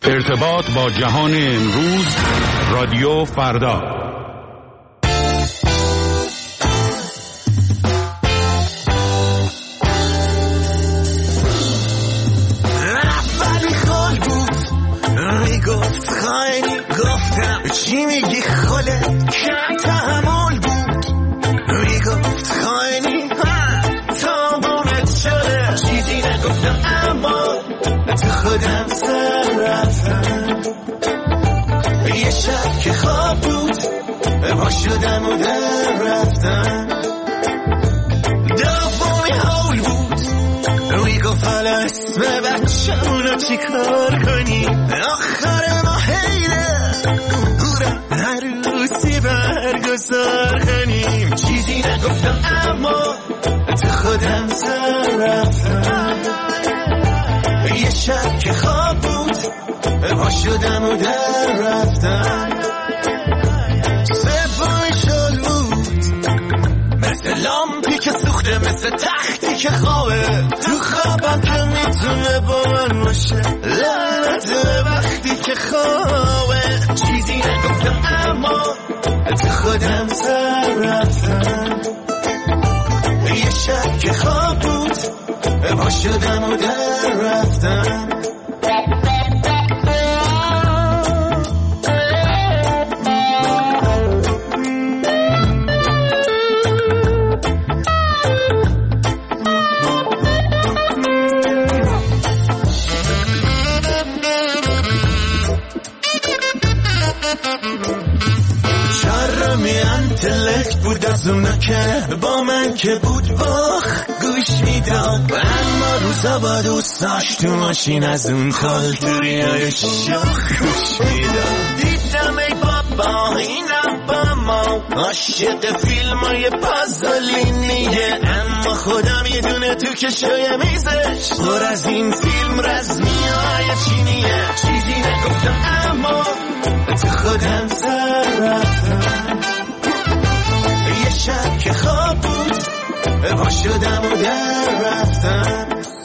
ارتباط با جهان امروز، رادیو فردا. ولی خال بود میگفت خیلی گفتم چی میگی خاله کم تحمل بود میگفت خیلی تا بونت شده چیزی نگفتم اما تو خودم سر رفتم یه شب که خواب بود ما شدم و در رفتم دومی حول بود میگفت حالا اسم بچه‌مونو چی کار کنی آخر ما حیله عروسی برگزار کنیم چیزی نگفتم اما تو خودم سر رفتم یه شب که خواب بود ما شدم و در رفتم سومی شل بود مثل لامپی که سوخته مثل تختی که خوابه تو خوابم که میتونه با من باشه لعنت وقتی که خوابه چیزی نگفتم اما تو خودم سر رفتم یه شب که خواب بود ما شدم و در رفتم انتلکت بود از اونا که با من که بود باخ گوش میداد اما روزا با دوستاش تو ماشین از اون خالتوریای شاخ گوش میداد دیدم ای بابا اینم با ما عاشق فیلم های پازلینیه اما خدا میدونه تو کشوی میزش پر از این فیلم رزمی های چینیه چیزی نگفتم اما تو خودم سر رفتم یه شب که خواب بود ما شدم و در رفتم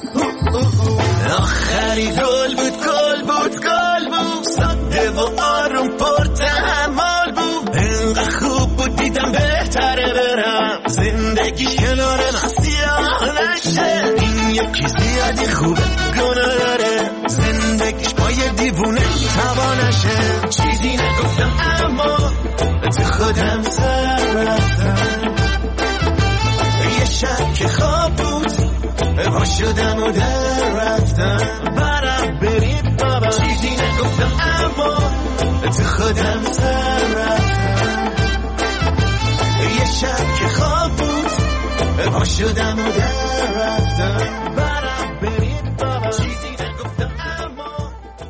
آخری گل بود ساده و آروم پر تحمل بود اینقدر خوب بود دیدم بهتره برم زندگی کنار من سیاه نشه این یکی زیادی خوبه گناه داره زندگیش با یه دیوونه توانشه چیزی نگفتم اما تو خودم سر رفتم یه شب که خواب بود ما شدم و در رفتم برم برید بابا چیزی نگفتم اما تو خودم سر رفتم یه شب که خواب بود ما شدم و در رفتم برم برید بابا چیزی نگفتم اما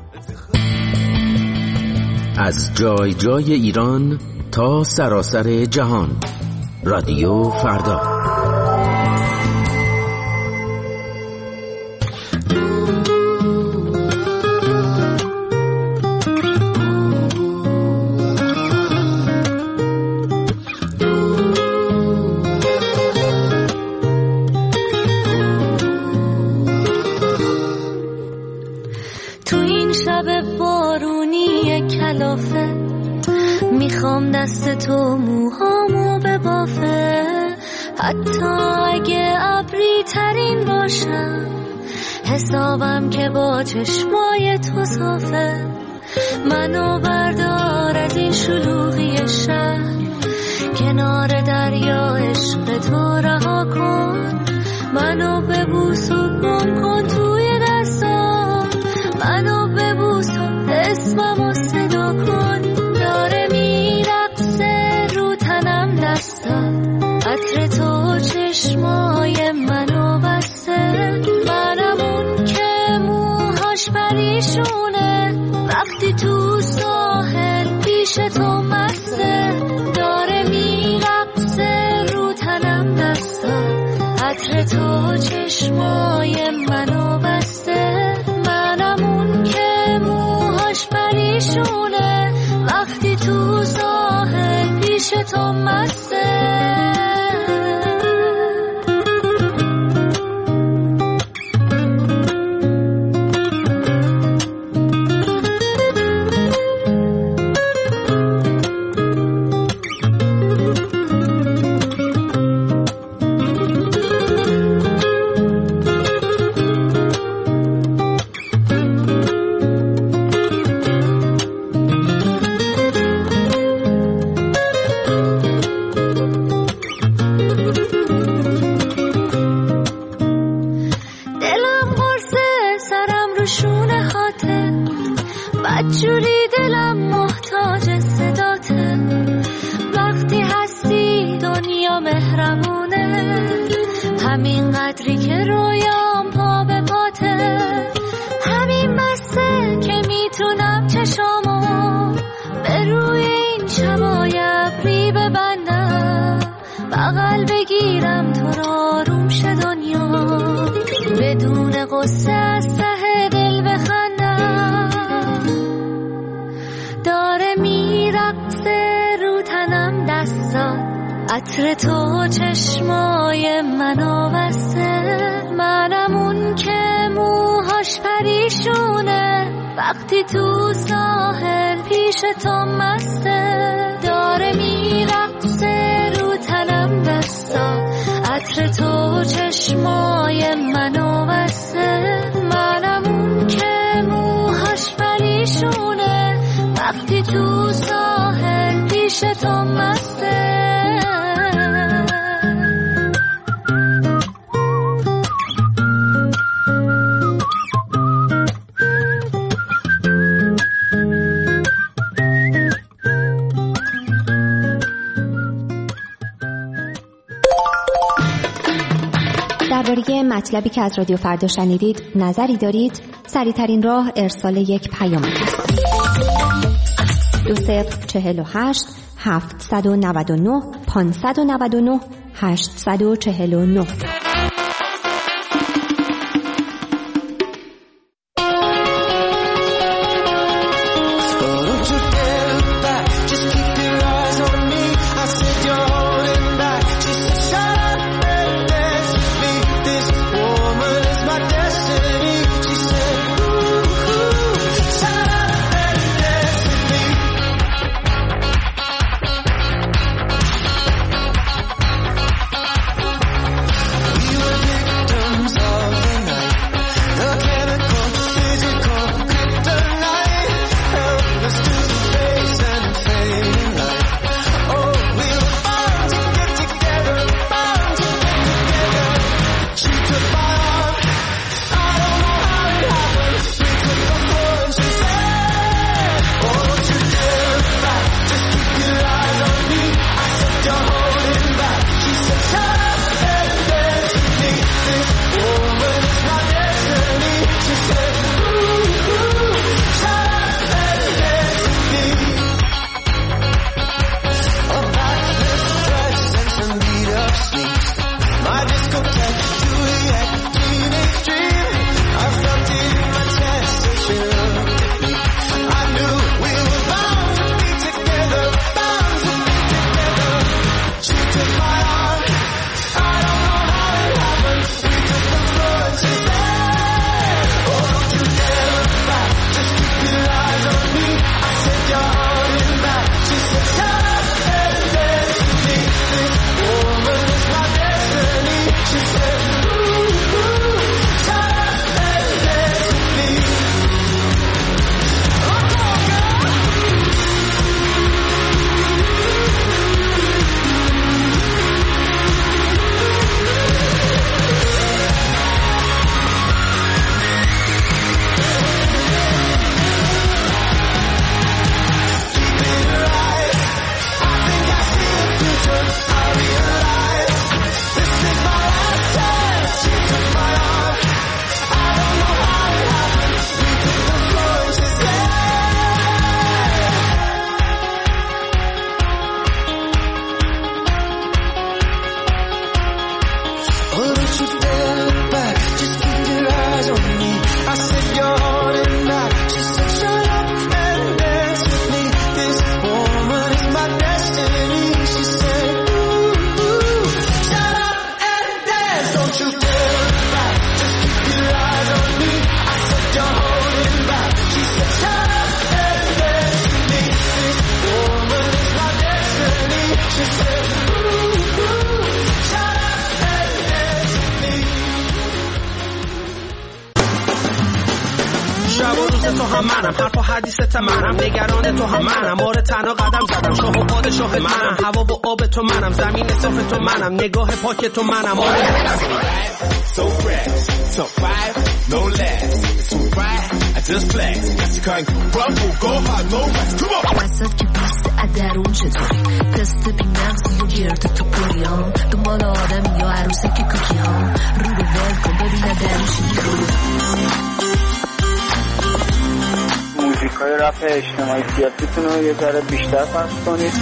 از جای جای ایران تا سراسر جهان، رادیو فردا. تو این شب بارونی کلافه میخوام دست تو موهامو ببافه حتی اگه ابری ترین باشم حسابم که با چشمای تو صافه منو بردار از این شلوغی شهر کنار دریا عشق تو رها کن منو ببوس و گم کن توی دستام منو ببوس و اسممو صدا کن داره میرقصه رو تنم دستم عطر تو چشمای منو بسته منم اون که موهاش پریشونه وقتی تو ساحل پیش تو مسته داره میرقصه رو تنم دستم عطر تو چشمای منو بسته منم اون که موهاش پریشونه وقتی تو ساحل پیش تو مسته شونه هاته، بدجوری دلم محتاج صداته. وقتی هستی دنیا مهربونه، همین قدری که رویام پا به پاته. همین بسته که میتونم چشامو به روی این شبای ابری ببندم، بغل بگیرم تو را آروم شه دنیا، بدون قصه از ته دل بخندم. داره میرقصه رو تنم دستات، عطر تو چشمای منو بسته. منم اون که موهاش پریشونه، وقتی تو ساحل پیش تو مسته. داره میرقصه رو تنم دستات، عطر تو چشمای منو بسته. منم اون که موهاش پریشونه، وقتی تو ساحل پیش تو مسته. درباره مطلبی که از رادیو فردا شنیدید نظری دارید؟ سریع‌ترین راه ارسال یک پیام است. 2048 799 599 849. تو هم منم، حرف و حدیثت منم، نگران تو هم منم، آره تنها قدم زدم، شاه و پادشاه منم، هوا و آب تو منم، زمین صاف تو منم، نگاه پاک تو منم، آره So fresh, top 5, no less. It's alright, I just flex. Yes, you can't crumble, go hard, no rest. Come on. وسط که پست ادرون چطوری دست بی نفسی و گرد تو پریام دنبال آدم یا عروسه که کوکی ها رو به ول کن ببین درشی موزیکای رپ اجتماعی سیاسیتون رو یه ذره بیشتر پخش کنید.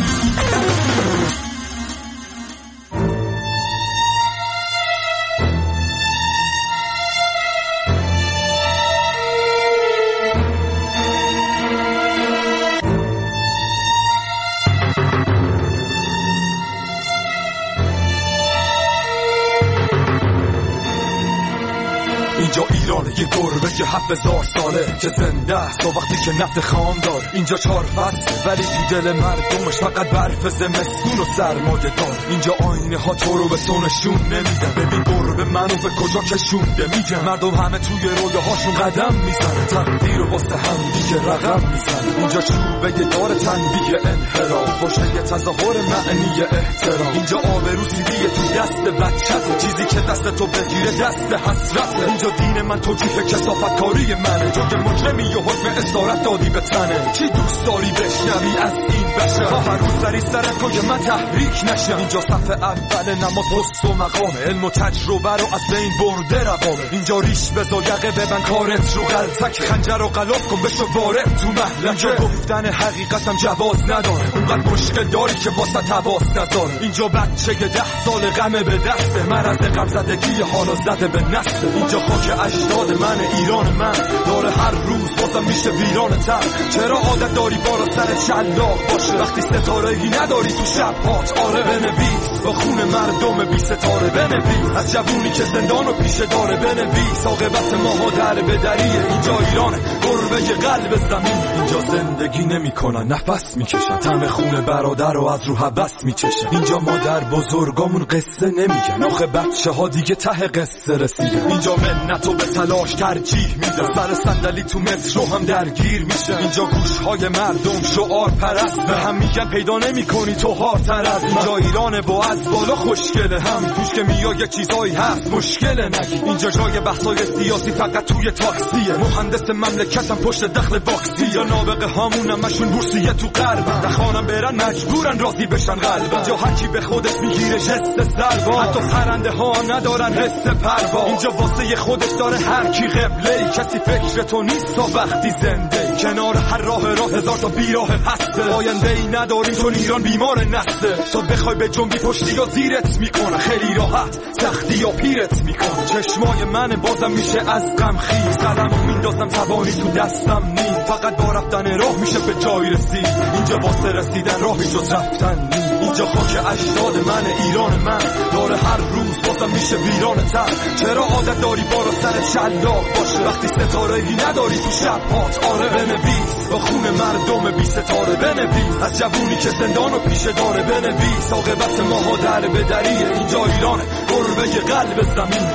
اینجا ایران یه گربه که 7000 ساله که زنده است و وقتی که نفت خام دار. اینجا 4 فصل ولی تو دل مردمش فقط برف زمستون و سرمایه دار. اینجا آینه ها تو رو به تو نشون نمیده. ببین گربه منو به کجا کشونده میگه. مردم همه توی رویاهاشون قدم میزنه. تقدیر و واسه هم دیگه رقم میزنه. اینجا چوبه دار تنبیه انحراف باشه یه تظاهر معنی احترام. اینجا آبرو سیدیه تو دست بچه‌ت چیزی که دست تو بگیره دست حسرته. اینجا دین من توجیه کثافت کاری منه. تو که مجرمی و حکم اسارت دادی به تنه. چی دوست داری بشنوی از این بشه تا هر روز سری سرت توی من تحریک نشه. اینجا صف اول نماز پست و مقامه. علم و تجربه رو از بین برده روامه. اینجا ریش بزا یقه ببن کارت رو غلطک خنجر رو غلاف کن بشو وارد تو محلکه. اینجا گفتن حقیقتم جواز نداره. اونقدر مشکل داری که واسه تواس نداره. اینجا بچه 10 سال غمه به دسته. مرض غم زدگی حالا زده به نسل. اینجا خاک اجداد من ایران من داره هر روز بازم میشه ویران تر. چرا عادت داری بالا سر شلاق باشه وقتی ستاره‌ای نداری تو شب هات. آره بنویس با خون مردم بی ستاره. بنویس از جوونی که زندان و پیشه داره. بنویس عاقبت ماها در بدریه. اینجا ایرانه گربه قلب زمین. اینجا زندگی نمیکنن نفس میکشن. طعم خون برادر رو از رو هوس میچشن. اینجا مادر بزرگامون قصه نمیگن. آخه بچه ها دیگه ته قصه رسیدن. اینجا منتو به تلاش ترجیح میدن. سر صندلی تو مترو هم درگیر میشن. اینجا گوشهای مردم شعار پرست به هم میگن پیدا نمیکنی تو هارتر از. اینجا ایرانه با از بالا خوشگله هم توش که میای یه چیزایی هست مشکله نگی. اینجا جای بحثای سیاسی فقط توی تاکسیه. مهندس مملکتم پشت دخل باکسی. یا نابغه هامون همشون بورسیه تو غرب. نخوانم برن مجبورن راضی بشن قلب. اینجا هر کی به خودش میگیره جست سلوا. حتی پرنده ها ندارن رست پروا. اینجا واسه خودش داره هر کی قبله. کسی فکر تو نیست تا وقتی زنده. کنار هر راه هزار تا بیراه هسته. آینده ای نداریم چون ایران بیمار نسته. تا بخوای به جنبی پشتی یا زیرت میکنه. خیلی راحت سختی یا پیرت میکنه. چشمای من بازم میشه از غم خیز. قلمو میندازم توانی تو دستم نیم. فقط با رفتن راه میشه به جای رسید. اینجا واسه رسیدن راهی جز رفتن نیم. اینجا خاک اجداد من ایران من داره هر روز بازم میشه ویران تر. چرا عادت داری بالا سر شلاق باشه وقتی ستاره‌ای نداری تو شب هات. آره بنویس با خون مردم بی ستاره. بنویس از جوونی که زندان و پیشه داره. بنویس عاقبت ماها در بدریه. اینجا ایرانه گربه قلب زمین.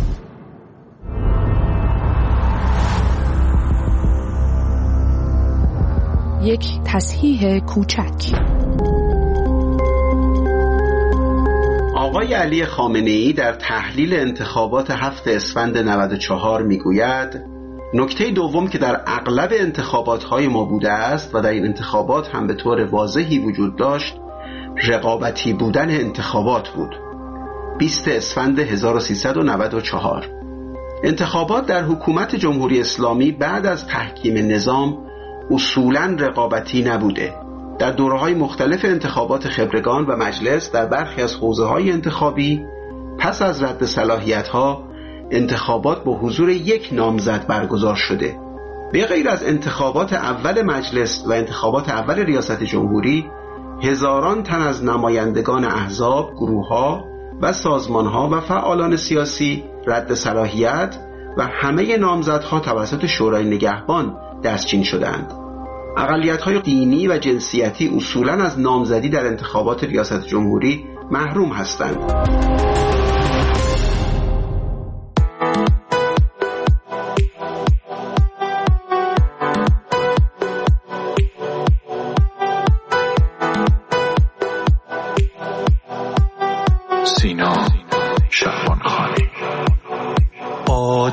یک تصحیح کوچک. آقای علی خامنه‌ای در تحلیل انتخابات 7 اسفند 94 میگوید نکته دوم که در اغلب انتخابات‌های ما بوده است و در این انتخابات هم به طور واضحی وجود داشت رقابتی بودن انتخابات بود. 20 اسفند 1394 انتخابات در حکومت جمهوری اسلامی بعد از تحکیم نظام اصولاً رقابتی نبوده. در دوره‌های مختلف انتخابات خبرگان و مجلس در برخی از حوزه‌های انتخابی پس از رد صلاحیت‌ها انتخابات با حضور یک نامزد برگزار شده. به غیر از انتخابات اول مجلس و انتخابات اول ریاست جمهوری، هزاران تن از نمایندگان احزاب، گروه‌ها و سازمان‌ها و فعالان سیاسی رد صلاحیت و همه نامزدها توسط شورای نگهبان دستچین شدند. اقلیت‌های دینی و جنسیتی اصولاً از نامزدی در انتخابات ریاست جمهوری محروم هستند. سینا شهبانخانی.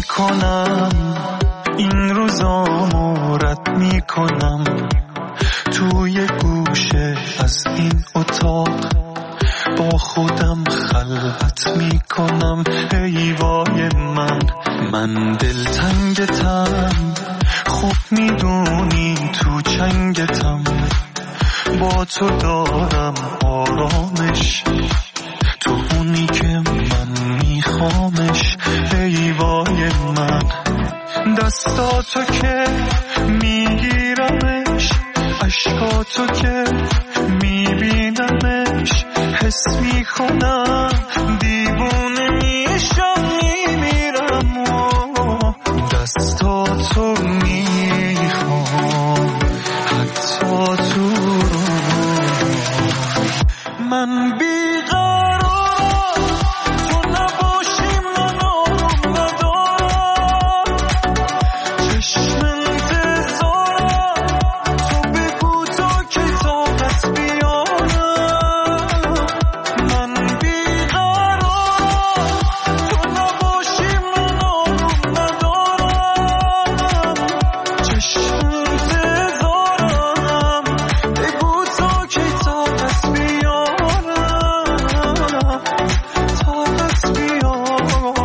میکنم، این روزامو رد میکنم، توی گوشه از این اتاق با خودم خلوت میکنم. ای وای من دلتنگتم، خوب میدونی تو چنگتم، با تو دارم آرامش، تو اونی که من میخوامش. ای وای من دستاتو که میگیرمش، عشقاتو که میبینمش، حس میکنم دیوونه میشم میمیرم و دستاتو میخوام حتی تو من بیقرار تو نباشی من آروم ندارم، چشم انتظارم تو بگو تا که طاقت بیارم. من بیقرار تو نباشی من آروم ندارم، چشم انتظارم بگو تا که طاقت بیارم، طاقت بیارم.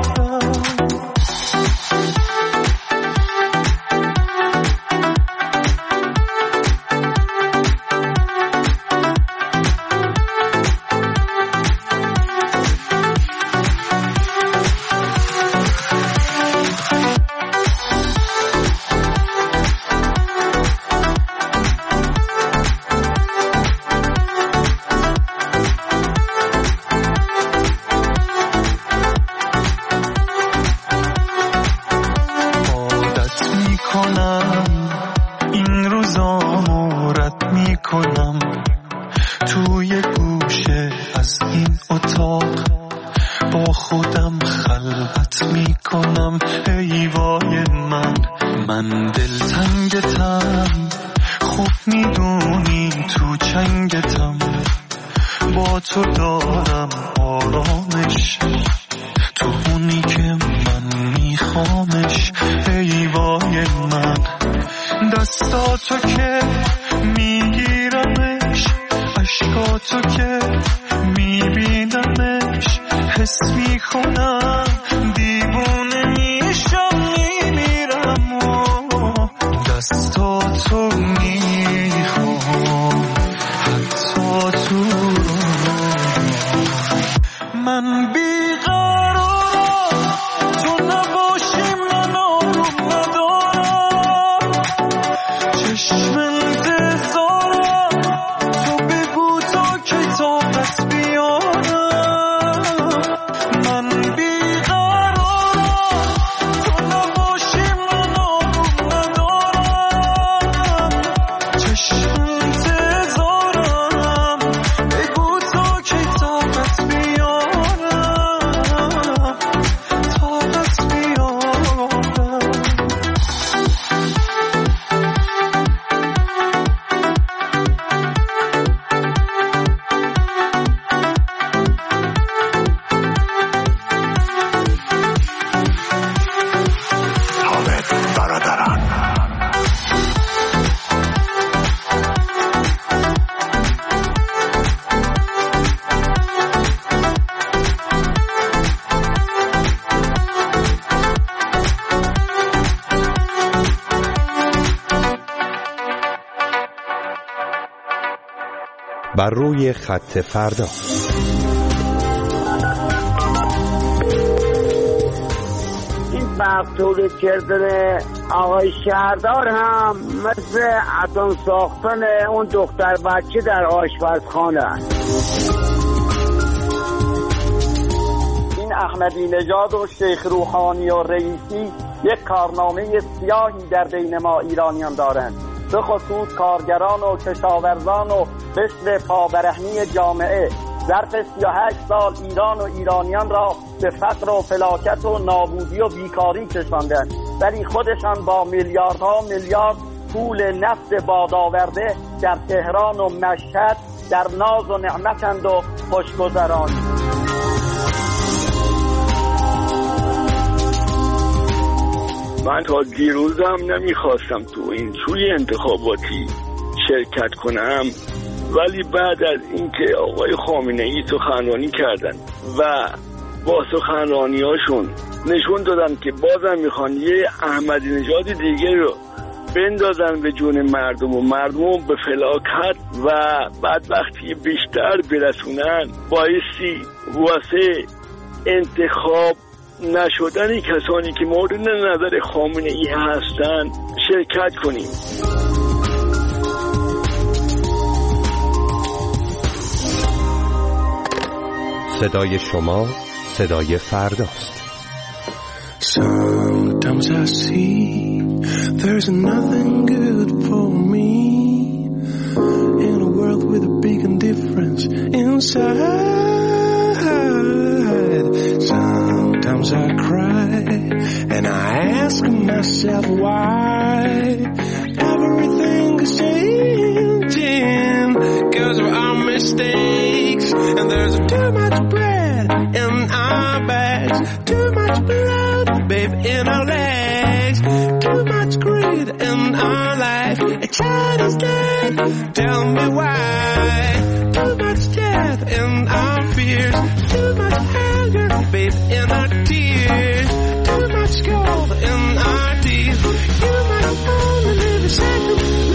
عادت میکنم، این روزامو رد میکنم، توی گوشه از این اتاق با خودم خلوت میکنم. ای وای من دلتنگتم، خوب میدونی تو چنگتم، با تو دارم آرامش، تو اونی که من میخوامش. ای وای من دستاتو که میگیرمش، عشقاتو که میبینمش، حس میکنم دیوونه میشم میمیرم و دستاتو میخوام حتی تو من بیقرار تو نباشی من آروم ندارم، چشم انتظارم تو بگو تا که طاقت بیارم. من بیقرار تو نباشی من آروم ندارم، چشم انتظارم بگو تا که طاقت بیارم، طاقت بیارم. بر روی خط فردا. این برق تولید کردن آقای شهردار هم مثل اتم ساختن اون دختر بچه در آشپزخانه است. این احمدی نژاد و شیخ روحانی و رئیسی یک کارنامه سیاهی در بین ما ایرانیان دارند، به خصوص کارگران و کشاورزان و قشر پابرهنی جامعه. ظرف 38 سال ایران و ایرانیان را به فقر و فلاکت و نابودی و بیکاری کشاندند، ولی خودشان با میلیاردها میلیارد پول نفت بادآورده در تهران و مشهد در ناز و نعمتند و خوشگذران. من تا دیروزم نمیخواستم تو این توی انتخاباتی شرکت کنم، ولی بعد از اینکه آقای خامنه‌ای سخنرانی کردن و با سخنرانیاشون نشون دادن که بازم میخوان یه احمدی نژاد دیگه رو بندازن به جون مردم و مردم به فلاکت و بدبختی بیشتر برسونن، بایستی واسه انتخاب نشدن کسانی که مورد نظر خامنه‌ای هستن شرکت کنیم. صدای شما صدای فرداست. Sometimes I see there's nothing good for me in a world with a big indifference inside. Sometimes I cry and I ask myself why everything is changing because of our mistakes, and there's too much bread in our bags, too much blood, babe, in our legs, too much greed in our life. A child is dead, tell me why. Too much death in our fears, too much anger, babe, in our tears, too much gold in our teeth. You might only live a second.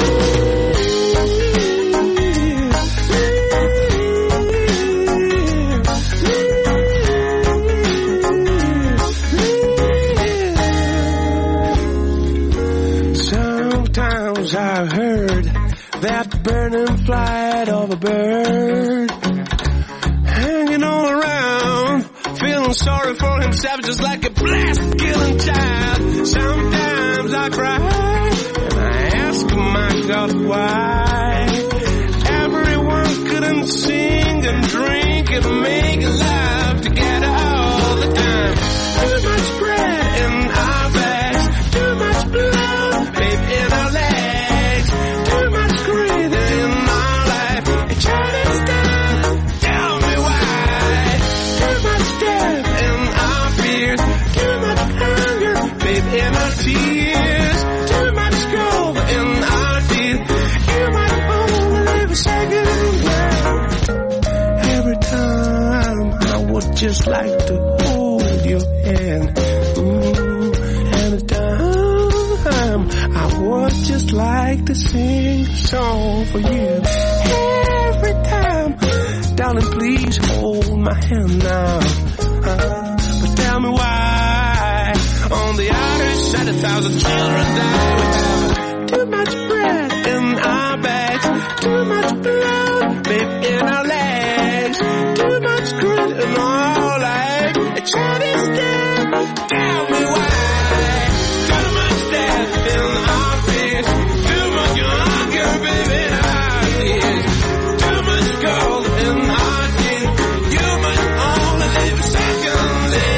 I heard that burning flight of a bird hanging all around, feeling sorry for himself just like a blast-killing child. Sometimes I cry and I ask my God why everyone couldn't sing and drink and make love together all the time. Too much bread in our bags, too much blood, babe, in our legs. In our tears, too much gold in our teeth. You might only live a second. Every time I would just like to hold your hand. Every time I would just like to sing a song for you. Every time, darling, please hold my hand now. But tell me why. On the outer side, 1,000 children die without too much bread in our bags, too much blood, babe, in our legs, too much grit in our life. A child is dead, tell me why. Too much death in our fears, too much hunger, baby, in our tears, too much gold in our teeth. You must only live a second day.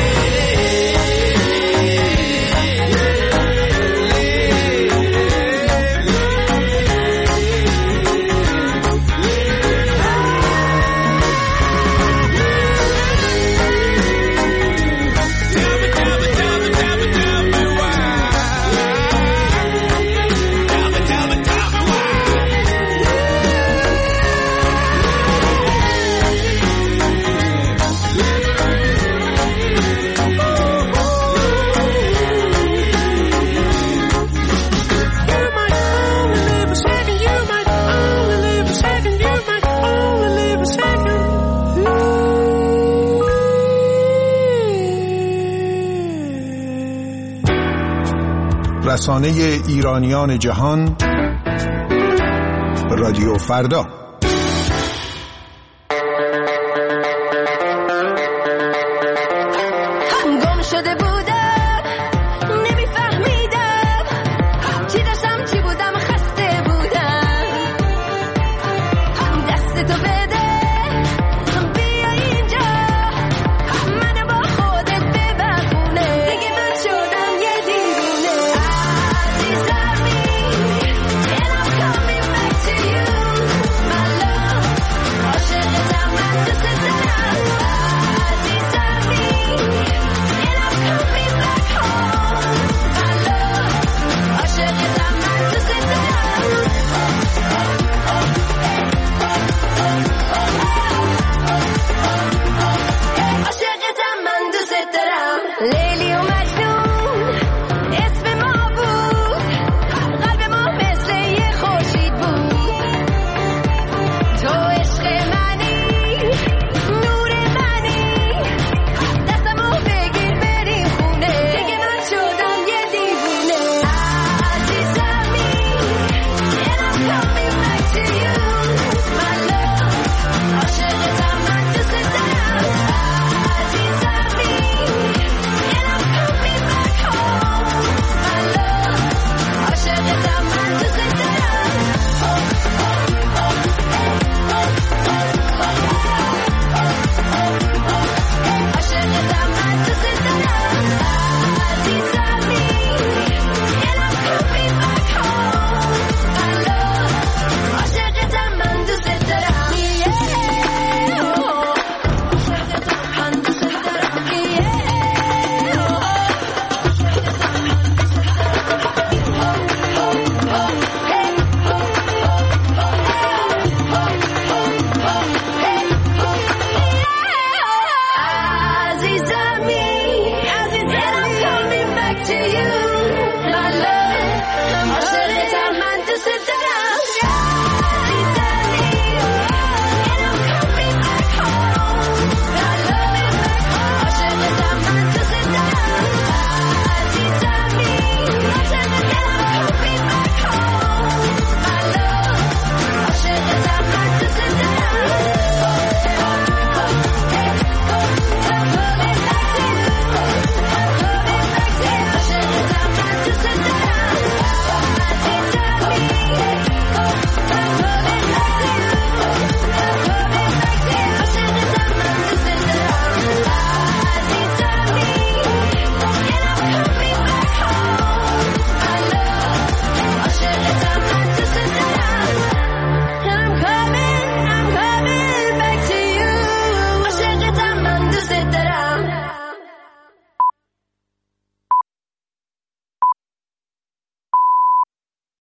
رسانه ایرانیان جهان، رادیو فردا.